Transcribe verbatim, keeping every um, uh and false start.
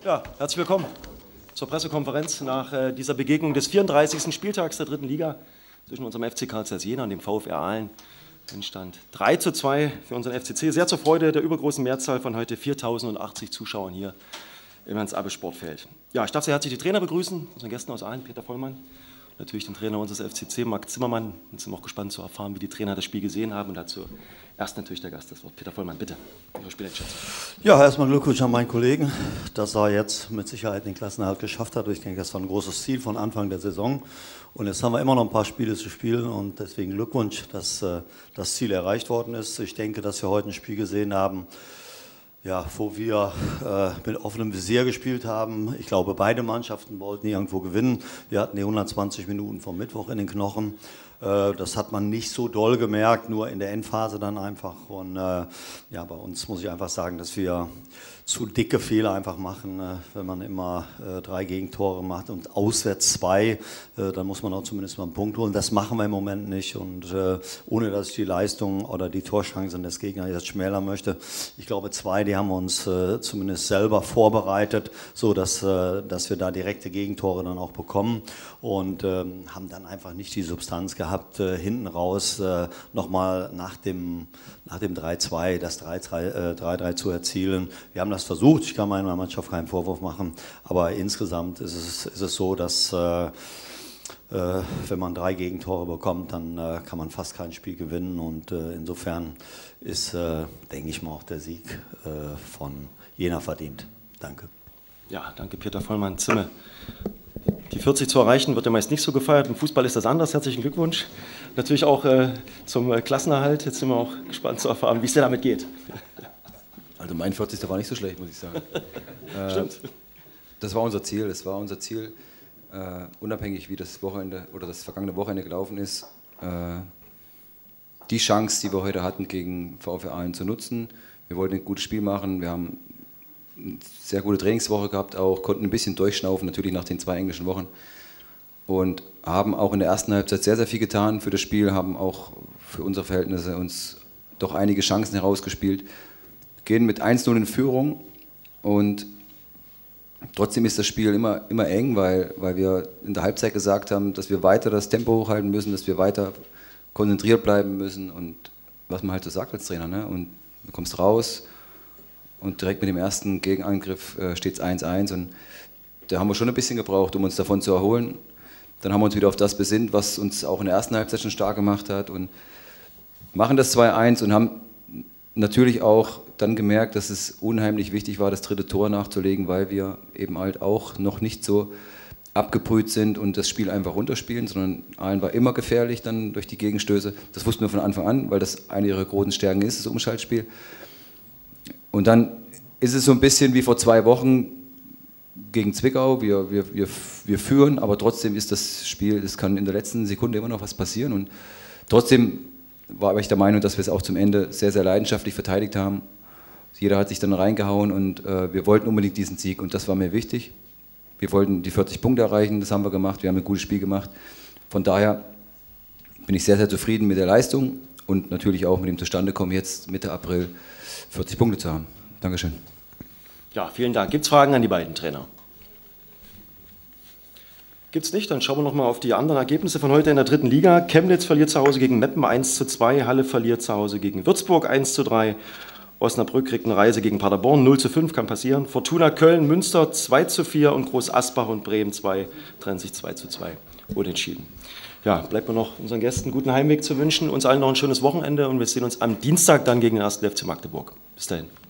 Ja, herzlich willkommen zur Pressekonferenz nach äh, dieser Begegnung des vierunddreißigsten Spieltags der dritten Liga zwischen unserem F C Karl Zeiss Jena und dem VfR Aalen. Endstand drei zu zwei für unseren F C C. Sehr zur Freude der übergroßen Mehrzahl von heute viertausendachtzig Zuschauern hier im Hans-Abbe-Sportfeld. Ja, ich darf sehr herzlich die Trainer begrüßen, unseren Gästen aus Aalen, Peter Vollmann, natürlich den Trainer unseres F C C, Marc Zimmermann. Und sind auch gespannt zu erfahren, wie die Trainer das Spiel gesehen haben. Und dazu erst natürlich der Gast, das Wort. Peter Vollmann, bitte, Ihre Spieleinschätzung. Ja, erstmal Glückwunsch an meinen Kollegen, dass er jetzt mit Sicherheit den Klassenerhalt geschafft hat. Ich denke, das war ein großes Ziel von Anfang der Saison. Und jetzt haben wir immer noch ein paar Spiele zu spielen und deswegen Glückwunsch, dass äh, das Ziel erreicht worden ist. Ich denke, dass wir heute ein Spiel gesehen haben, ja, wo wir äh, mit offenem Visier gespielt haben. Ich glaube, beide Mannschaften wollten irgendwo gewinnen. Wir hatten die hundertzwanzig Minuten vom Mittwoch in den Knochen. Äh, das hat man nicht so doll gemerkt, nur in der Endphase dann einfach. Und äh, ja, bei uns muss ich einfach sagen, dass wir zu dicke Fehler einfach machen, äh, wenn man immer äh, drei Gegentore macht und auswärts zwei, äh, dann muss man auch zumindest mal einen Punkt holen. Das machen wir im Moment nicht und äh, ohne, dass ich die Leistung oder die Torchancen des Gegners jetzt schmälern möchte. Ich glaube, zwei, die haben wir uns äh, zumindest selber vorbereitet, so dass, äh, dass wir da direkte Gegentore dann auch bekommen und äh, haben dann einfach nicht die Substanz gehabt, äh, hinten raus äh, nochmal nach dem, nach dem drei zwei das drei drei zu erzielen. Wir haben das versucht, ich kann meiner Mannschaft keinen Vorwurf machen, aber insgesamt ist es, ist es so, dass äh, äh, wenn man drei Gegentore bekommt, dann äh, kann man fast kein Spiel gewinnen und äh, insofern ist, äh, denke ich mal, auch der Sieg äh, von Jena verdient. Danke. Ja, danke Peter Vollmann. Zimme. Die vierzig zu erreichen wird ja meist nicht so gefeiert. Im Fußball ist das anders. Herzlichen Glückwunsch. Natürlich auch äh, zum äh, Klassenerhalt. Jetzt sind wir auch gespannt zu erfahren, wie es dir damit geht. Also mein vierzigster war nicht so schlecht, muss ich sagen. Stimmt. Äh, das war unser Ziel. Das war unser Ziel, äh, unabhängig wie das Wochenende oder das vergangene Wochenende gelaufen ist, äh, die Chance, die wir heute hatten, gegen VfR Aalen zu nutzen. Wir wollten ein gutes Spiel machen. Wir haben eine sehr gute Trainingswoche gehabt, auch konnten ein bisschen durchschnaufen, natürlich nach den zwei englischen Wochen. Und haben auch in der ersten Halbzeit sehr, sehr viel getan für das Spiel, haben auch für unsere Verhältnisse uns doch einige Chancen herausgespielt. Gehen mit eins null in Führung und trotzdem ist das Spiel immer, immer eng, weil, weil wir in der Halbzeit gesagt haben, dass wir weiter das Tempo hochhalten müssen, dass wir weiter konzentriert bleiben müssen und was man halt so sagt als Trainer, ne? Und du kommst raus und direkt mit dem ersten Gegenangriff äh, steht es eins eins und da haben wir schon ein bisschen gebraucht, um uns davon zu erholen. Dann haben wir uns wieder auf das besinnt, was uns auch in der ersten Halbzeit schon stark gemacht hat und machen das zwei eins und haben natürlich auch dann gemerkt, dass es unheimlich wichtig war, das dritte Tor nachzulegen, weil wir eben halt auch noch nicht so abgebrüht sind und das Spiel einfach runterspielen, sondern Aalen war immer gefährlich dann durch die Gegenstöße. Das wussten wir von Anfang an, weil das eine ihrer großen Stärken ist, das Umschaltspiel. Und dann ist es so ein bisschen wie vor zwei Wochen gegen Zwickau. Wir, wir, wir, wir führen, aber trotzdem ist das Spiel, es kann in der letzten Sekunde immer noch was passieren und trotzdem war ich der Meinung, dass wir es auch zum Ende sehr, sehr leidenschaftlich verteidigt haben. Jeder hat sich dann reingehauen und äh, wir wollten unbedingt diesen Sieg und das war mir wichtig. Wir wollten die vierzig Punkte erreichen, das haben wir gemacht, wir haben ein gutes Spiel gemacht. Von daher bin ich sehr, sehr zufrieden mit der Leistung und natürlich auch mit dem Zustandekommen jetzt Mitte April vierzig Punkte zu haben. Dankeschön. Ja, vielen Dank. Gibt es Fragen an die beiden Trainer? Gibt es nicht, dann schauen wir noch mal auf die anderen Ergebnisse von heute in der dritten Liga. Chemnitz verliert zu Hause gegen Meppen eins zu zwei, Halle verliert zu Hause gegen Würzburg eins zu drei, Osnabrück kriegt eine Reise gegen Paderborn null zu fünf, kann passieren. Fortuna Köln, Münster zwei zu vier und Groß Asbach und Bremen zwei trennen sich zwei zu zwei. Unentschieden. Ja, bleibt mir noch unseren Gästen einen guten Heimweg zu wünschen, uns allen noch ein schönes Wochenende und wir sehen uns am Dienstag dann gegen den ersten F C Magdeburg. Bis dahin.